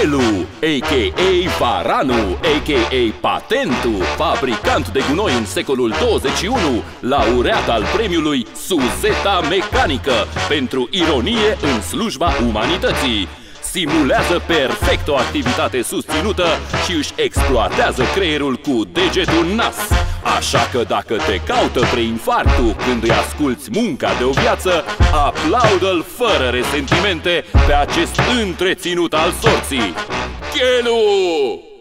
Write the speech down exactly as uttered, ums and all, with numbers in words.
Chelu, a k a. Varanu, a k a. Patentul, fabricant de gunoi în secolul douăzeci și unu, laureat al premiului Suzeta Mecanică pentru ironie în slujba umanității. Simulează perfect o activitate susținută și își exploatează creierul cu degetul în nas. Așa că dacă te caută preinfarctul când îi asculți munca de o viață, aplaudă-l fără resentimente pe acest întreținut al sorții. Chelu!